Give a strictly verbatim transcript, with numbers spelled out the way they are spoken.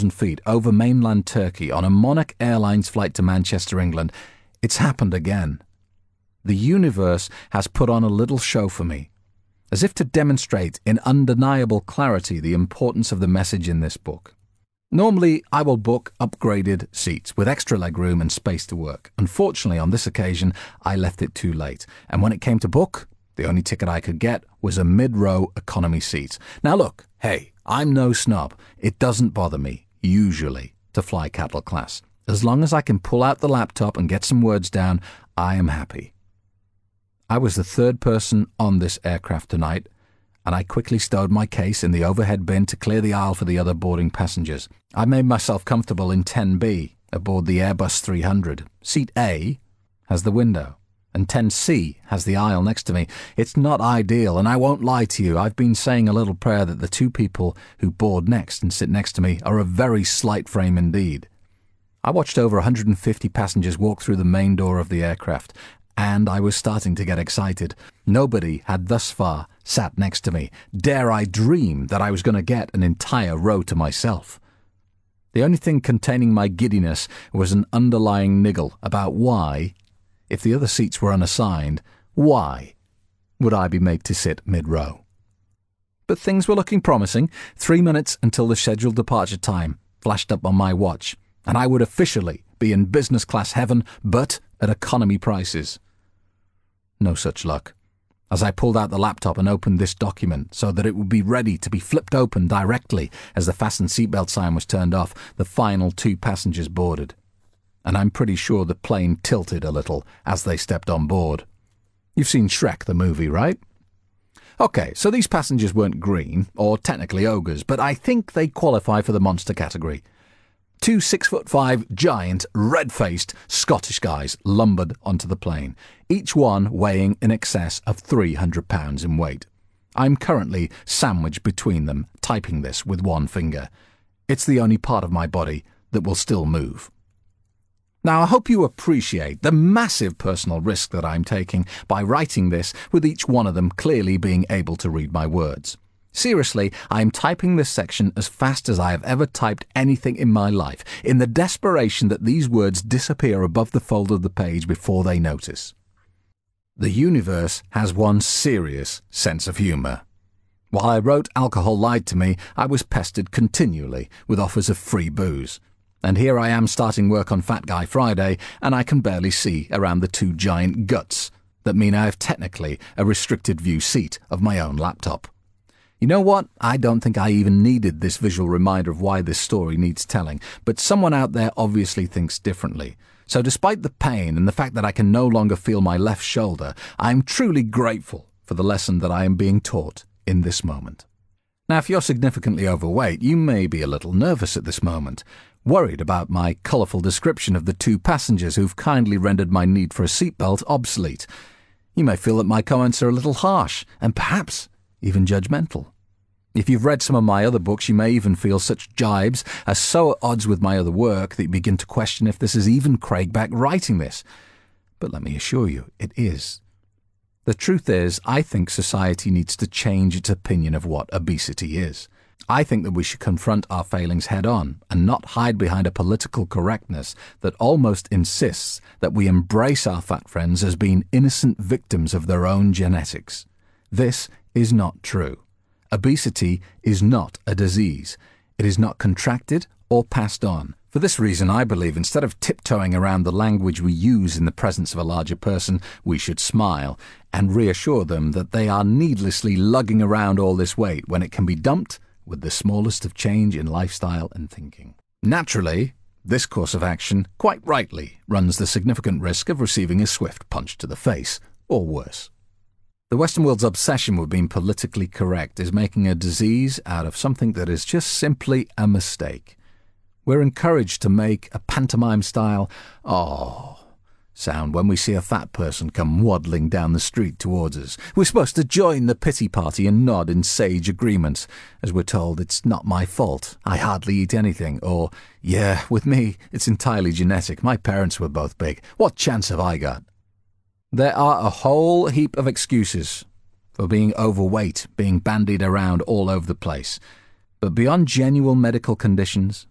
feet over mainland Turkey on a Monarch Airlines flight to Manchester, England. It's happened again. The universe has put on a little show for me, as if to demonstrate in undeniable clarity the importance of the message in this book. Normally, I will book upgraded seats with extra legroom and space to work. Unfortunately, on this occasion, I left it too late, and when it came to book, the only ticket I could get was a mid-row economy seat. Now look, hey, I'm no snob. It doesn't bother me, usually, to fly cattle class. As long as I can pull out the laptop and get some words down, I am happy. I was the third person on this aircraft tonight, and I quickly stowed my case in the overhead bin to clear the aisle for the other boarding passengers. I made myself comfortable in ten B aboard the Airbus three hundred. Seat A has the window, and ten C has the aisle next to me. It's not ideal, and I won't lie to you, I've been saying a little prayer that the two people who board next and sit next to me are a very slight frame indeed. I watched over one hundred fifty passengers walk through the main door of the aircraft, and I was starting to get excited. Nobody had thus far sat next to me. Dare I dream that I was going to get an entire row to myself? The only thing containing my giddiness was an underlying niggle about why, if the other seats were unassigned, why would I be made to sit mid-row? But things were looking promising. Three minutes until the scheduled departure time flashed up on my watch, and I would officially be in business class heaven, but at economy prices. No such luck, as I pulled out the laptop and opened this document so that it would be ready to be flipped open directly as the fasten seatbelt sign was turned off, the final two passengers boarded. And I'm pretty sure the plane tilted a little as they stepped on board. You've seen Shrek the movie, right? Okay, so these passengers weren't green, or technically ogres, but I think they qualify for the monster category. Two six-foot-five, giant, red-faced Scottish guys lumbered onto the plane, each one weighing in excess of three hundred pounds in weight. I'm currently sandwiched between them, typing this with one finger. It's the only part of my body that will still move. Now, I hope you appreciate the massive personal risk that I'm taking by writing this, with each one of them clearly being able to read my words. Seriously, I am typing this section as fast as I have ever typed anything in my life, in the desperation that these words disappear above the fold of the page before they notice. The universe has one serious sense of humour. While I wrote Alcohol Lied to Me, I was pestered continually with offers of free booze. And here I am starting work on Fat Guy Friday, and I can barely see around the two giant guts that mean I have technically a restricted view seat of my own laptop. You know what? I don't think I even needed this visual reminder of why this story needs telling, but someone out there obviously thinks differently. So despite the pain and the fact that I can no longer feel my left shoulder, I am truly grateful for the lesson that I am being taught in this moment. Now, if you're significantly overweight, you may be a little nervous at this moment, worried about my colourful description of the two passengers who've kindly rendered my need for a seatbelt obsolete. You may feel that my comments are a little harsh, and perhaps even judgmental. If you've read some of my other books, you may even feel such jibes are so at odds with my other work that you begin to question if this is even Craig Beck writing this. But let me assure you, it is. The truth is, I think society needs to change its opinion of what obesity is. I think that we should confront our failings head-on and not hide behind a political correctness that almost insists that we embrace our fat friends as being innocent victims of their own genetics. This is not true. Obesity is not a disease. It is not contracted or passed on. For this reason, I believe instead of tiptoeing around the language we use in the presence of a larger person, we should smile and reassure them that they are needlessly lugging around all this weight when it can be dumped with the smallest of change in lifestyle and thinking. Naturally, this course of action, quite rightly, runs the significant risk of receiving a swift punch to the face, or worse. The Western world's obsession with being politically correct is making a disease out of something that is just simply a mistake. We're encouraged to make a pantomime-style, "oh" sound when we see a fat person come waddling down the street towards us. We're supposed to join the pity party and nod in sage agreement, as we're told it's not my fault, I hardly eat anything, or, yeah, with me, it's entirely genetic, my parents were both big, what chance have I got? There are a whole heap of excuses for being overweight being bandied around all over the place. But beyond genuine medical conditions,